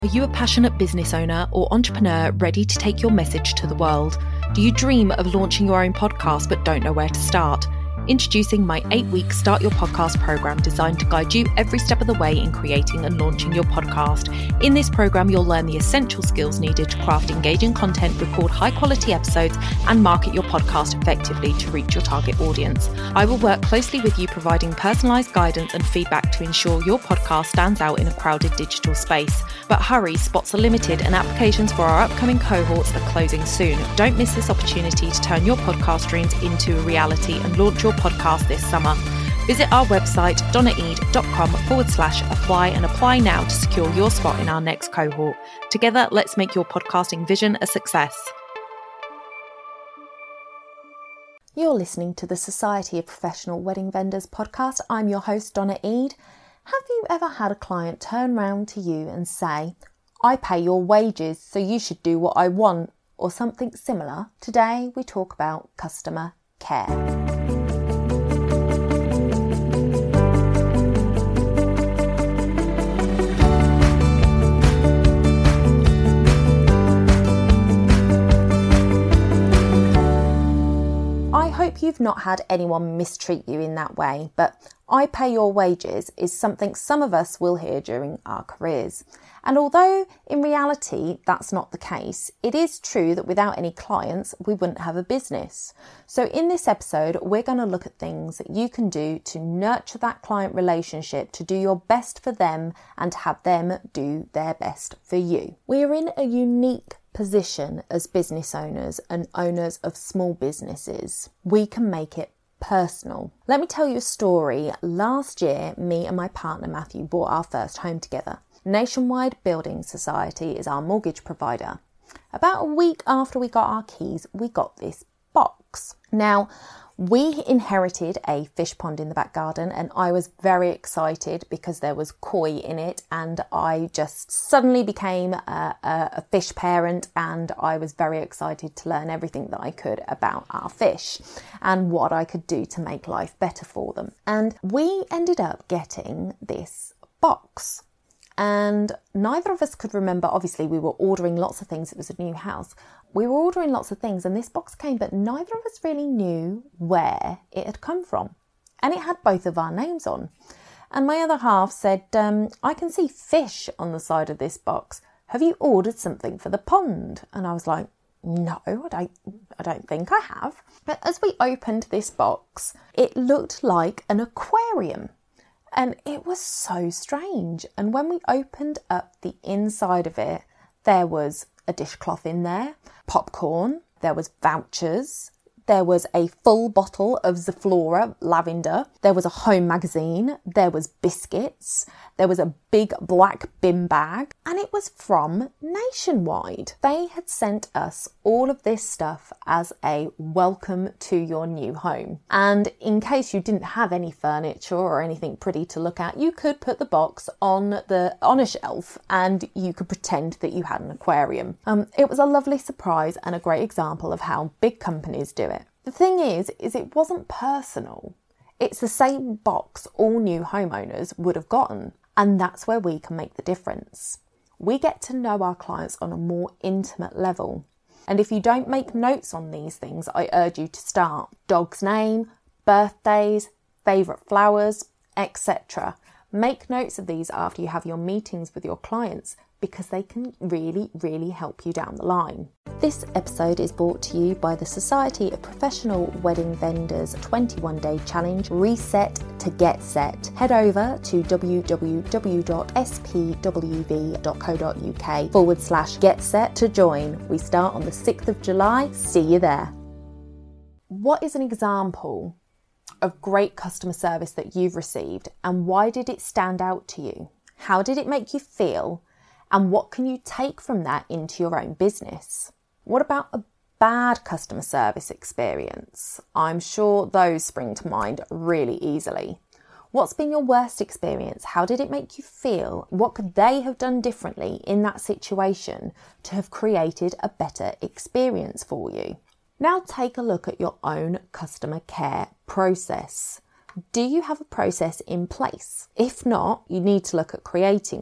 Are you a passionate business owner or entrepreneur ready to take your message to the world? Do you dream of launching your own podcast but don't know where to start? Introducing my 8-week Start Your Podcast program designed to guide you every step of the way in creating and launching your podcast. In this program, you'll learn the essential skills needed to craft engaging content, record high-quality episodes, and market your podcast effectively to reach your target audience. I will work closely with you, providing personalised guidance and feedback to ensure your podcast stands out in a crowded digital space. But hurry, spots are limited and applications for our upcoming cohorts are closing soon. Don't miss this opportunity to turn your podcast dreams into a reality and launch your podcast this summer. Visit our website donnaeade.com/apply and apply now to secure your spot in our next cohort. Together, let's make your podcasting vision a success. You're listening to the Society of Professional Wedding Vendors podcast. I'm your host, Donna Eade. Have you ever had a client turn round to you and say, "I pay your wages, so you should do what I want," or something similar? Today, we talk about customer care. I hope you've not had anyone mistreat you in that way, but "I pay your wages" is something some of us will hear during our careers. And although in reality that's not the case, it is true that without any clients we wouldn't have a business. So in this episode, we're going to look at things that you can do to nurture that client relationship, to do your best for them and to have them do their best for you. We're in a unique position as business owners and owners of small businesses. We can make it personal. Let me tell you a story. Last year, me and my partner Matthew bought our first home together. Nationwide Building Society is our mortgage provider. About a week after we got our keys, we got this box. Now, we inherited a fish pond in the back garden and I was very excited because there was koi in it, and I just suddenly became a fish parent, and I was very excited to learn everything that I could about our fish and what I could do to make life better for them. And we ended up getting this box. And neither of us could remember, obviously we were ordering lots of things, it was a new house. We were ordering lots of things and this box came, but neither of us really knew where it had come from. And it had both of our names on. And my other half said, "I can see fish on the side of this box. Have you ordered something for the pond?" And I was like, "No, I don't think I have." But as we opened this box, it looked like an aquarium. And it was so strange. And when we opened up the inside of it, there was a dishcloth in there, popcorn, there was vouchers, there was a full bottle of Zoflora lavender, there was a home magazine, there was biscuits, there was a big black bin bag, and it was from Nationwide. They had sent us all of this stuff as a welcome to your new home. And in case you didn't have any furniture or anything pretty to look at, you could put the box on a shelf and you could pretend that you had an aquarium. It was a lovely surprise and a great example of how big companies do it. The thing is it wasn't personal. It's the same box all new homeowners would have gotten. And that's where we can make the difference. We get to know our clients on a more intimate level. And if you don't make notes on these things, I urge you to start. Dog's name, birthdays, favourite flowers, etc. Make notes of these after you have your meetings with your clients, because they can really, really help you down the line. This episode is brought to you by the Society of Professional Wedding Vendors 21-day challenge, Reset to Get Set. Head over to www.spwv.co.uk/get set to join. We start on the 6th of July. See you there. What is an example of great customer service that you've received, and why did it stand out to you? How did it make you feel? And what can you take from that into your own business? What about a bad customer service experience? I'm sure those spring to mind really easily. What's been your worst experience? How did it make you feel? What could they have done differently in that situation to have created a better experience for you? Now take a look at your own customer care process. Do you have a process in place? If not, you need to look at creating one.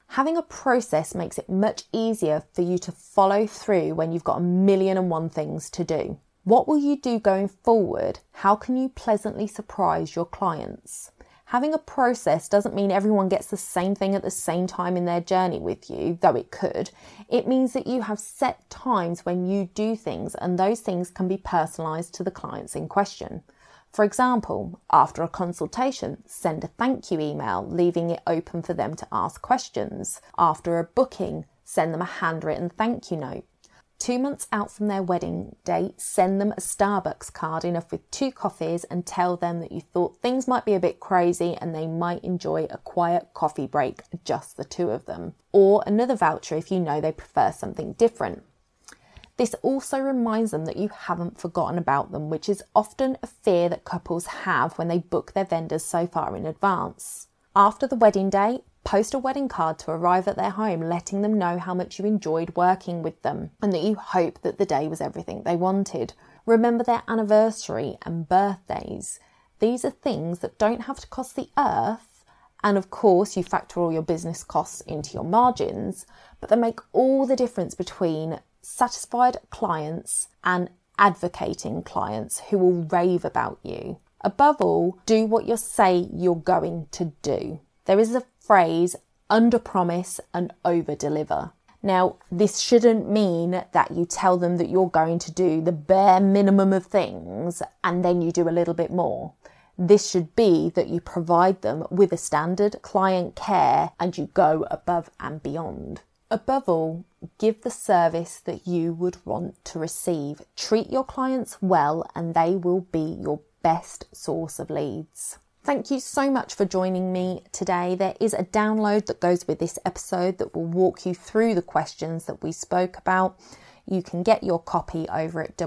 Having a process makes it much easier for you to follow through when you've got 1,000,001 things to do. What will you do going forward? How can you pleasantly surprise your clients? Having a process doesn't mean everyone gets the same thing at the same time in their journey with you, though it could. It means that you have set times when you do things, and those things can be personalised to the clients in question. For example, after a consultation, send a thank you email, leaving it open for them to ask questions. After a booking, send them a handwritten thank you note. 2 months out from their wedding date, send them a Starbucks card, enough with 2 coffees, and tell them that you thought things might be a bit crazy and they might enjoy a quiet coffee break, just the 2 of them. Or another voucher if you know they prefer something different. This also reminds them that you haven't forgotten about them, which is often a fear that couples have when they book their vendors so far in advance. After the wedding day, post a wedding card to arrive at their home, letting them know how much you enjoyed working with them and that you hope that the day was everything they wanted. Remember their anniversary and birthdays. These are things that don't have to cost the earth, and of course you factor all your business costs into your margins, but they make all the difference between satisfied clients and advocating clients who will rave about you. Above all, do what you say you're going to do. There is a phrase, under promise and over deliver. Now, this shouldn't mean that you tell them that you're going to do the bare minimum of things and then you do a little bit more. This should be that you provide them with a standard client care and you go above and beyond. Above all, give the service that you would want to receive. Treat your clients well and they will be your best source of leads. Thank you so much for joining me today. There is a download that goes with this episode that will walk you through the questions that we spoke about. You can get your copy over at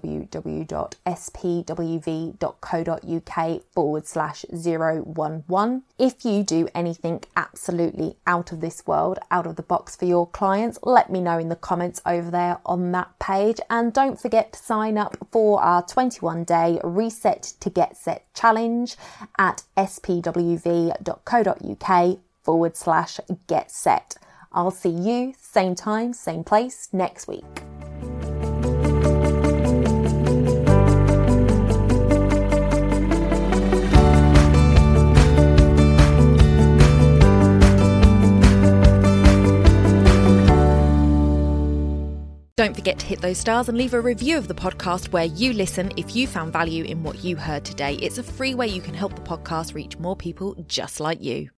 www.spwv.co.uk/011. If you do anything absolutely out of this world, out of the box for your clients, let me know in the comments over there on that page. And don't forget to sign up for our 21-day Reset to Get Set challenge at spwv.co.uk/get set. I'll see you same time, same place next week. Don't forget to hit those stars and leave a review of the podcast where you listen if you found value in what you heard today. It's a free way you can help the podcast reach more people just like you.